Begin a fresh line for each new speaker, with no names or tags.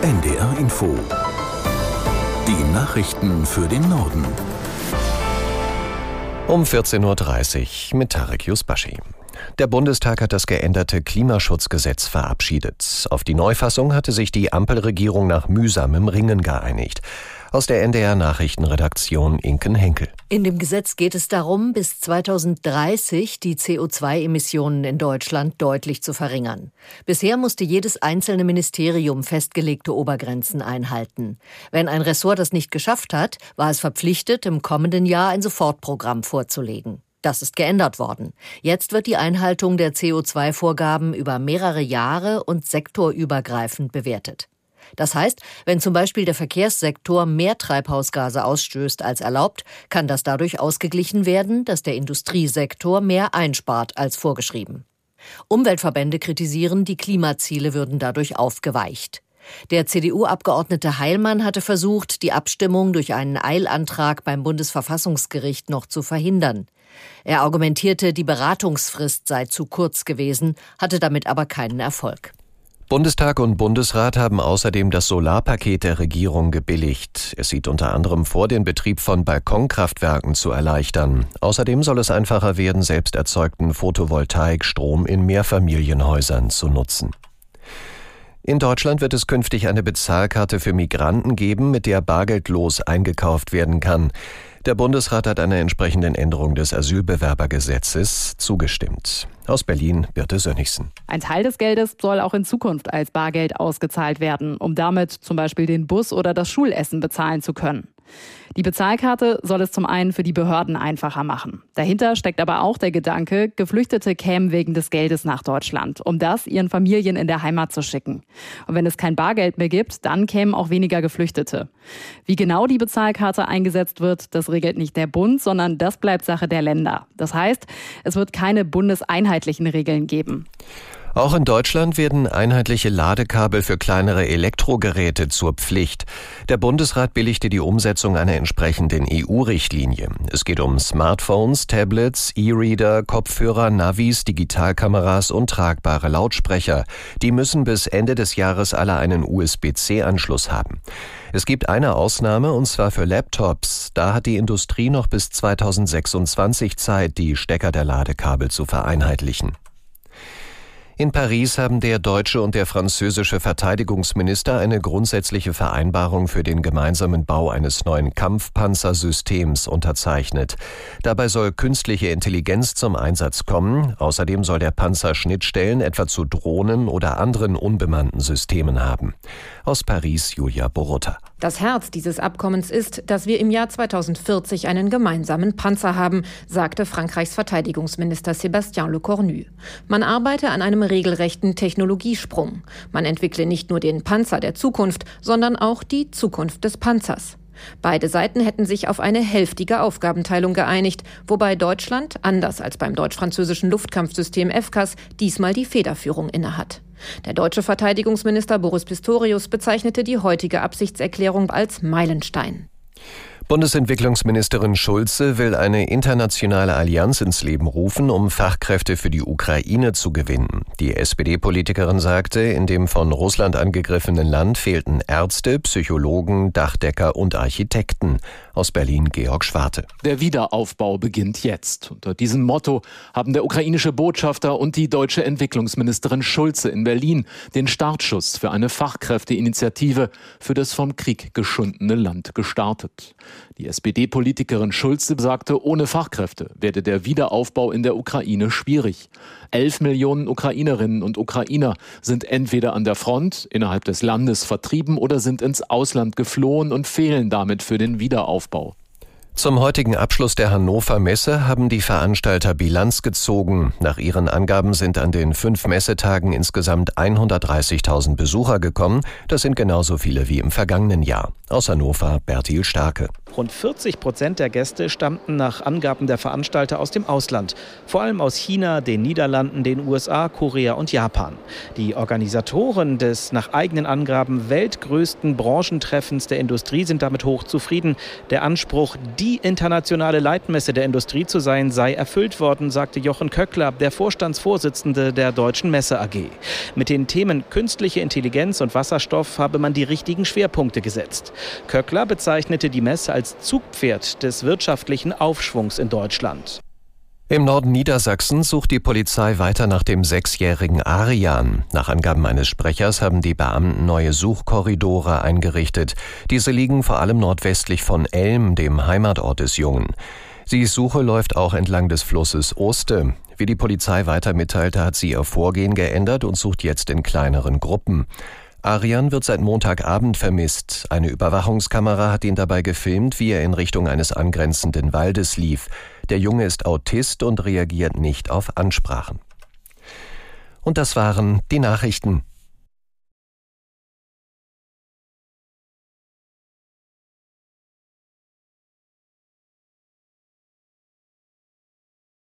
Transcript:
NDR Info. Die Nachrichten für den Norden.
Um 14.30 Uhr mit Tarek Yusbashi. Der Bundestag hat das geänderte Klimaschutzgesetz verabschiedet. Auf die Neufassung hatte sich die Ampelregierung nach mühsamem Ringen geeinigt. Aus der NDR-Nachrichtenredaktion Inken Henkel.
In dem Gesetz geht es darum, bis 2030 die CO2-Emissionen in Deutschland deutlich zu verringern. Bisher musste jedes einzelne Ministerium festgelegte Obergrenzen einhalten. Wenn ein Ressort das nicht geschafft hat, war es verpflichtet, im kommenden Jahr ein Sofortprogramm vorzulegen. Das ist geändert worden. Jetzt wird die Einhaltung der CO2-Vorgaben über mehrere Jahre und sektorübergreifend bewertet. Das heißt, wenn zum Beispiel der Verkehrssektor mehr Treibhausgase ausstößt als erlaubt, kann das dadurch ausgeglichen werden, dass der Industriesektor mehr einspart als vorgeschrieben. Umweltverbände kritisieren, die Klimaziele würden dadurch aufgeweicht. Der CDU-Abgeordnete Heilmann hatte versucht, die Abstimmung durch einen Eilantrag beim Bundesverfassungsgericht noch zu verhindern. Er argumentierte, die Beratungsfrist sei zu kurz gewesen, hatte damit aber keinen Erfolg.
Bundestag und Bundesrat haben außerdem das Solarpaket der Regierung gebilligt. Es sieht unter anderem vor, den Betrieb von Balkonkraftwerken zu erleichtern. Außerdem soll es einfacher werden, selbst erzeugten Photovoltaikstrom in Mehrfamilienhäusern zu nutzen. In Deutschland wird es künftig eine Bezahlkarte für Migranten geben, mit der bargeldlos eingekauft werden kann. Der Bundesrat hat einer entsprechenden Änderung des Asylbewerbergesetzes zugestimmt. Aus Berlin, Birte Sönnigsen.
Ein Teil des Geldes soll auch in Zukunft als Bargeld ausgezahlt werden, um damit zum Beispiel den Bus oder das Schulessen bezahlen zu können. Die Bezahlkarte soll es zum einen für die Behörden einfacher machen. Dahinter steckt aber auch der Gedanke, Geflüchtete kämen wegen des Geldes nach Deutschland, um das ihren Familien in der Heimat zu schicken. Und wenn es kein Bargeld mehr gibt, dann kämen auch weniger Geflüchtete. Wie genau die Bezahlkarte eingesetzt wird, das regelt nicht der Bund, sondern das bleibt Sache der Länder. Das heißt, es wird keine bundeseinheitlichen Regeln geben.
Auch in Deutschland werden einheitliche Ladekabel für kleinere Elektrogeräte zur Pflicht. Der Bundesrat billigte die Umsetzung einer entsprechenden EU-Richtlinie. Es geht um Smartphones, Tablets, E-Reader, Kopfhörer, Navis, Digitalkameras und tragbare Lautsprecher. Die müssen bis Ende des Jahres alle einen USB-C-Anschluss haben. Es gibt eine Ausnahme, und zwar für Laptops. Da hat die Industrie noch bis 2026 Zeit, die Stecker der Ladekabel zu vereinheitlichen. In Paris haben der deutsche und der französische Verteidigungsminister eine grundsätzliche Vereinbarung für den gemeinsamen Bau eines neuen Kampfpanzersystems unterzeichnet. Dabei soll künstliche Intelligenz zum Einsatz kommen. Außerdem soll der Panzer Schnittstellen etwa zu Drohnen oder anderen unbemannten Systemen haben. Aus Paris, Julia Borutta.
Das Herz dieses Abkommens ist, dass wir im Jahr 2040 einen gemeinsamen Panzer haben, sagte Frankreichs Verteidigungsminister Sébastien Lecornu. Man arbeite an einem regelrechten Technologiesprung. Man entwickle nicht nur den Panzer der Zukunft, sondern auch die Zukunft des Panzers. Beide Seiten hätten sich auf eine hälftige Aufgabenteilung geeinigt, wobei Deutschland, anders als beim deutsch-französischen Luftkampfsystem FCAS, diesmal die Federführung innehat. Der deutsche Verteidigungsminister Boris Pistorius bezeichnete die heutige Absichtserklärung als Meilenstein.
Bundesentwicklungsministerin Schulze will eine internationale Allianz ins Leben rufen, um Fachkräfte für die Ukraine zu gewinnen. Die SPD-Politikerin sagte, in dem von Russland angegriffenen Land fehlten Ärzte, Psychologen, Dachdecker und Architekten. Aus Berlin Georg Schwarte.
Der Wiederaufbau beginnt jetzt. Unter diesem Motto haben der ukrainische Botschafter und die deutsche Entwicklungsministerin Schulze in Berlin den Startschuss für eine Fachkräfteinitiative für das vom Krieg geschundene Land gestartet. Die SPD-Politikerin Schulze sagte, ohne Fachkräfte werde der Wiederaufbau in der Ukraine schwierig. 11 Millionen Ukrainerinnen und Ukrainer sind entweder an der Front, innerhalb des Landes vertrieben oder sind ins Ausland geflohen und fehlen damit für den Wiederaufbau.
Zum heutigen Abschluss der Hannover Messe haben die Veranstalter Bilanz gezogen. Nach ihren Angaben sind an den 5 Messetagen insgesamt 130.000 Besucher gekommen. Das sind genauso viele wie im vergangenen Jahr. Aus Hannover Bertil Starke.
Rund 40% der Gäste stammten nach Angaben der Veranstalter aus dem Ausland. Vor allem aus China, den Niederlanden, den USA, Korea und Japan. Die Organisatoren des nach eigenen Angaben weltgrößten Branchentreffens der Industrie sind damit hochzufrieden. Der Anspruch, die internationale Leitmesse der Industrie zu sein, sei erfüllt worden, sagte Jochen Köckler, der Vorstandsvorsitzende der Deutschen Messe AG. Mit den Themen künstliche Intelligenz und Wasserstoff habe man die richtigen Schwerpunkte gesetzt. Köckler bezeichnete die Messe als Zugpferd des wirtschaftlichen Aufschwungs in Deutschland.
Im Norden Niedersachsens sucht die Polizei weiter nach dem 6-jährigen Arian. Nach Angaben eines Sprechers haben die Beamten neue Suchkorridore eingerichtet. Diese liegen vor allem nordwestlich von Elm, dem Heimatort des Jungen. Die Suche läuft auch entlang des Flusses Oste. Wie die Polizei weiter mitteilte, hat sie ihr Vorgehen geändert und sucht jetzt in kleineren Gruppen. Arian wird seit Montagabend vermisst. Eine Überwachungskamera hat ihn dabei gefilmt, wie er in Richtung eines angrenzenden Waldes lief. Der Junge ist Autist und reagiert nicht auf Ansprachen. Und das waren die Nachrichten.